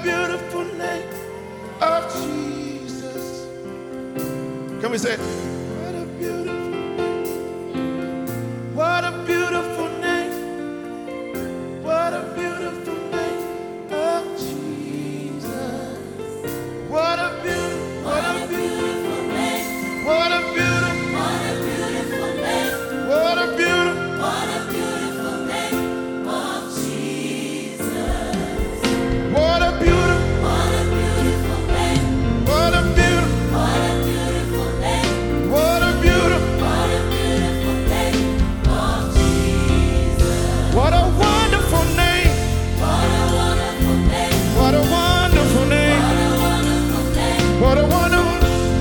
beautiful name of Jesus. Can we say it? What a beautiful name. What a beautiful name. What a beautiful name of Jesus. What a beautiful, what a beautiful name. What a beautiful, name. What a beautiful, name of Jesus. What a beautiful, name. What a beautiful, name. What a beautiful, name of Jesus. What a wonderful name. What a wonderful name. What a wonderful name. What a wonderful,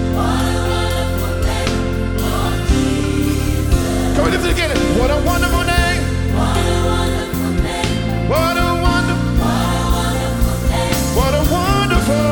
name of Jesus. Come on, lift it again. What a wonderful name. What a wonderful name. What a wonderful, name. What a wonderful,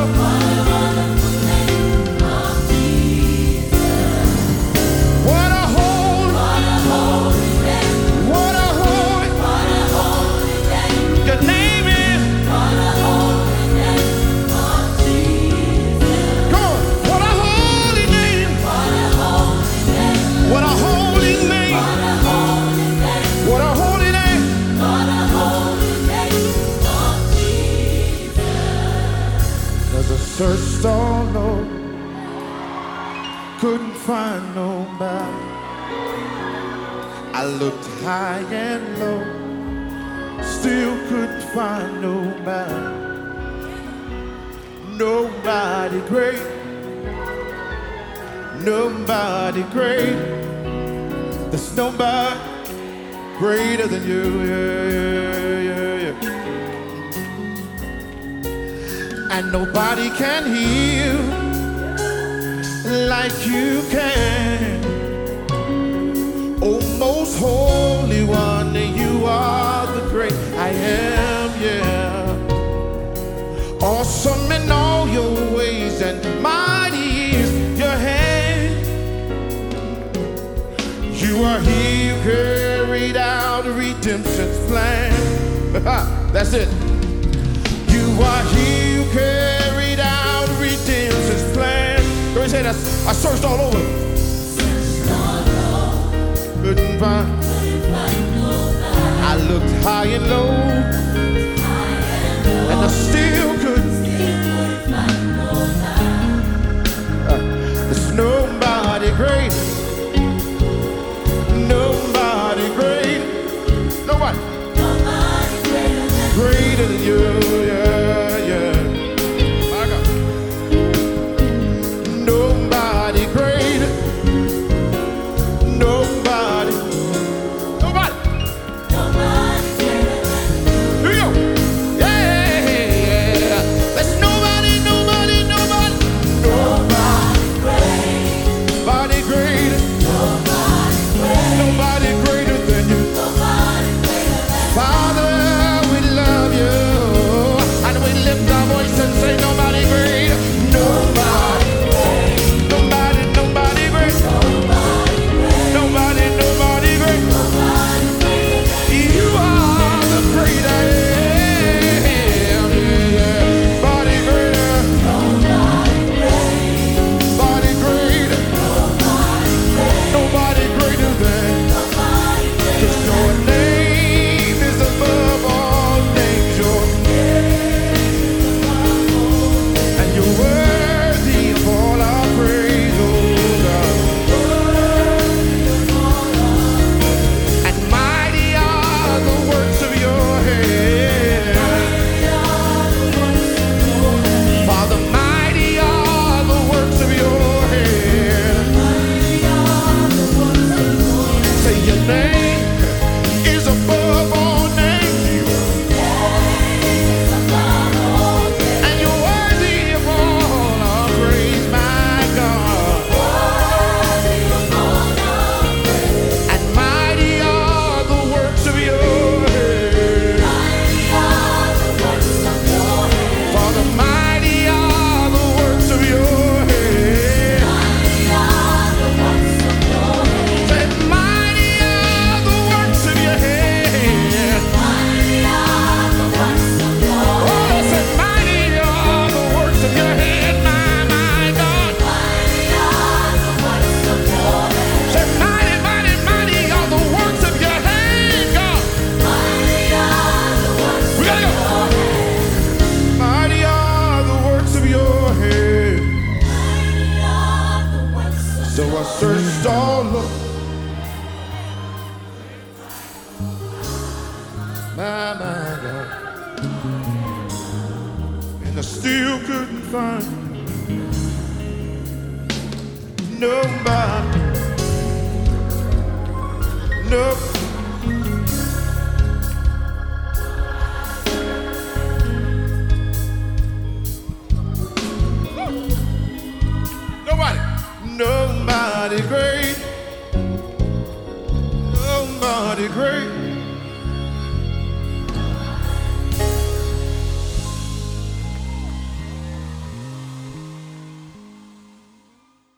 name of Jesus. What a holy, name. What a holy, name. Your name is. What a holy name of Jesus. Come on. What a holy name. What a holy name. What a holy name. What a holy name. What a holy name of Jesus. 'Cause I searched all over, couldn't find nobody. I looked high and low, still couldn't find nobody. Nobody great, nobody great. There's nobody greater than you. Yeah, yeah, yeah, yeah. And nobody can heal like you can. Oh, most holy one, you are the great I am, yeah. Awesome in all your ways and mighty is your hand. You are he who carried out redemption's plan. That's it. You are he who carried out redemption's plan. Go ahead and say that. I searched all over. Couldn't find. I looked high and low, and I still couldn't. There's nobody great. Nobody great. Nobody. Greater than you. Yeah, yeah. My God. Nobody greater. Nobody. Nobody. Here we go. God. And I still couldn't find nobody, nobody.